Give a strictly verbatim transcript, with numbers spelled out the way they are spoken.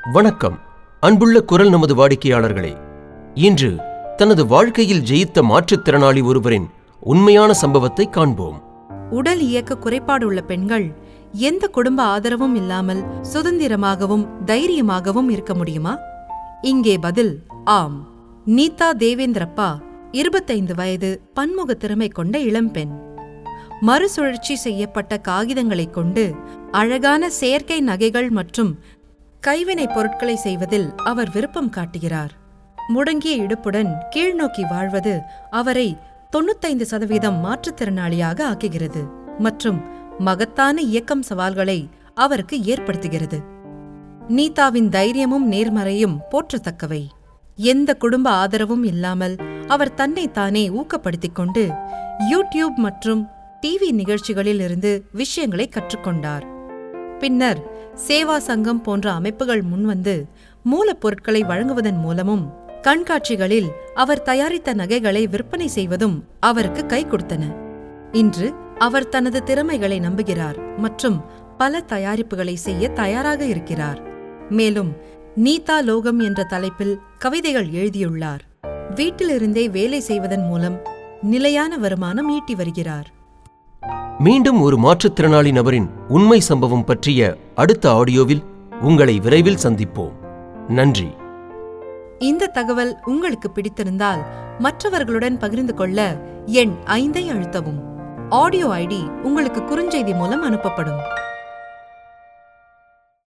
வணக்கம் அன்புள்ள குரல் நமது வாடிக்கையாளர்களே. இன்று தனது வாழ்க்கையில் ஜெயித்த மாற்றுத்திறனாளி ஒருவரின் உண்மையான சம்பவத்தை காண்போம். உடல் இயக்க குறைபாடுள்ள பெண்கள் எந்த குடும்ப ஆதரவும் இல்லாமல் சுதந்திரமாகவும் தைரியமாகவும் இருக்க முடியுமா? இங்கே பதில் ஆம். நீதா தேவேந்திரப்பா இருபத்தைந்து வயது, பன்முக திறமை கொண்ட இளம்பெண். மறுசுழற்சி செய்யப்பட்ட காகிதங்களைக் கொண்டு அழகான செயற்கை நகைகள் மற்றும் கைவினைப் பொருட்களை செய்வதில் அவர் விருப்பம் காட்டுகிறார். முடங்கிய இடுப்புடன் கீழ்நோக்கி வாழ்வது அவரை தொண்ணூத்தைந்து சதவீதம் மாற்றுத்திறனாளியாக ஆக்குகிறது மற்றும் மகத்தான இயக்கம் சவால்களை அவருக்கு ஏற்படுத்துகிறது. நீதாவின் தைரியமும் நேர்மறையும் போற்றத்தக்கவை. எந்த குடும்ப ஆதரவும் இல்லாமல் அவர் தன்னைத்தானே ஊக்கப்படுத்திக் கொண்டு யூடியூப் மற்றும் டிவி நிகழ்ச்சிகளில் இருந்து விஷயங்களை கற்றுக்கொண்டார். பின்னர் சேவா சங்கம் போன்ற அமைப்புகள் முன்வந்து மூலப்பொருட்களை வழங்குவதன் மூலமும் கண்காட்சிகளில் அவர் தயாரித்த நகைகளை விற்பனை செய்வதும் அவருக்கு கை கொடுத்தன. இன்று அவர் தனது திறமைகளை நம்புகிறார் மற்றும் பல தயாரிப்புகளை செய்ய தயாராக இருக்கிறார். மேலும் நீதா லோகம் என்ற தலைப்பில் கவிதைகள் எழுதியுள்ளார். வீட்டிலிருந்தே வேலை செய்வதன் மூலம் நிலையான வருமானம் ஈட்டி வருகிறார். மீண்டும் ஒரு மாற்றுத்திறனாளி நபரின் உண்மை சம்பவம் பற்றிய அடுத்த ஆடியோவில் உங்களை விரைவில் சந்திப்போம். நன்றி. இந்த தகவல் உங்களுக்கு பிடித்திருந்தால் மற்றவர்களுடன் பகிர்ந்து கொள்ள எண் ஐந்தை அழுத்தவும். ஆடியோ ஐடி உங்களுக்கு குறுஞ்செய்தி மூலம் அனுப்பப்படும்.